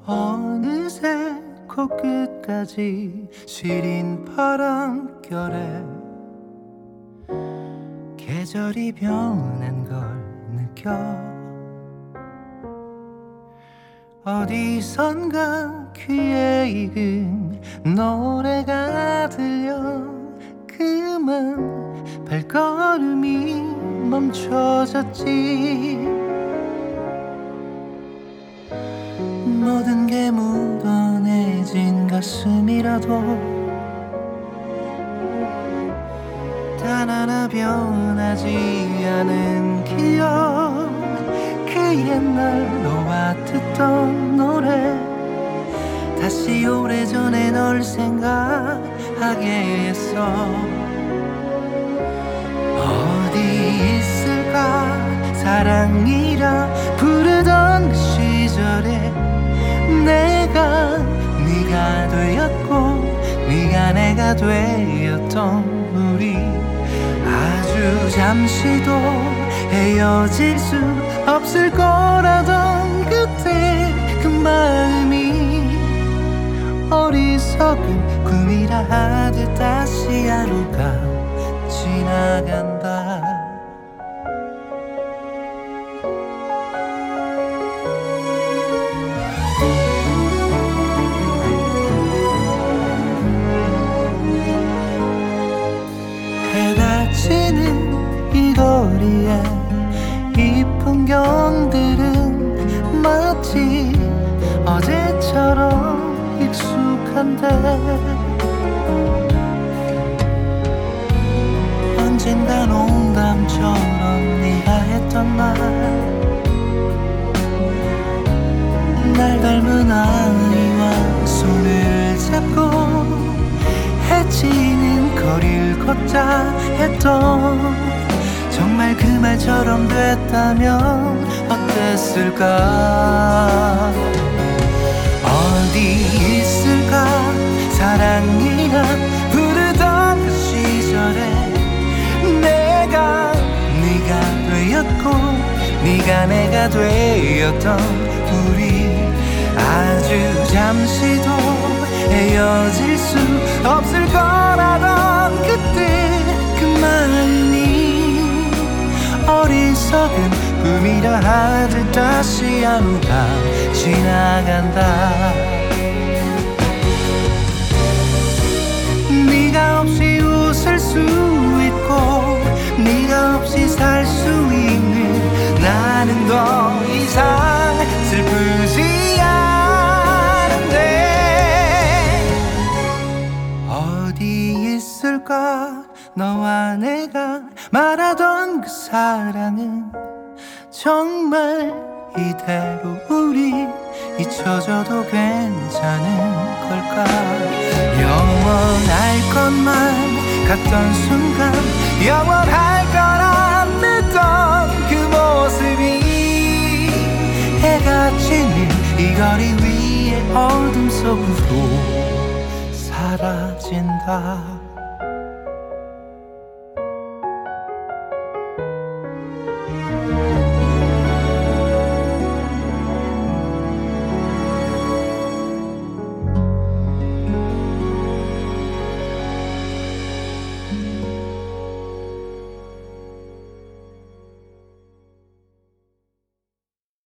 어느새 코끝까지 시린 바람결에 계절이 변한 걸 느껴 어디선가 귀에 익은 노래가 들려 그만 발걸음이 멈춰졌지 모든 게 묻어내진 가슴이라도 단 하나 변하지 않은 기억 그 옛날 너와 듣던 노래 다시 오래전에 널 생각하게 했어 어디 있을까 사랑이라 부르던 그 시절에 내가 네가 되었고 네가 내가 되었던 우리 아주 잠시도 헤어질 수 없을 거라던 그때 그 마음이 어리석은 꿈이라 하듯 다시 하루가 지나간다 해가 지는 이 거리에 이 풍경들은 마치 어제처럼 익숙한데 언젠가 농담처럼 네가 했던 말 날 닮은 아이와 손을 잡고 해치는 거리를 걷자 했던 정말 그 말처럼 됐다면 어땠을까 어디 있을까 사랑이라 부르던 그 시절에 내가 네가 되었고 네가 내가 되었던 우리 아주 잠시도 헤어질 수 없을 거라던 그때 그 마음이 어리석은 꿈이라 하듯 다시 하루가 지나간다 네가 없이 웃을 수 있고 네가 없이 살 수 있는 나는 더 이상 슬프지 않은데 어디 있을까 너와 내가 말하던 그 사랑은 정말 이대로 우리 잊혀져도 괜찮은 걸까 영원할 것만 같던 순간 영원할 거라 믿던 그 모습이 해가 지는 이 거리 위에 어둠 속으로 사라진다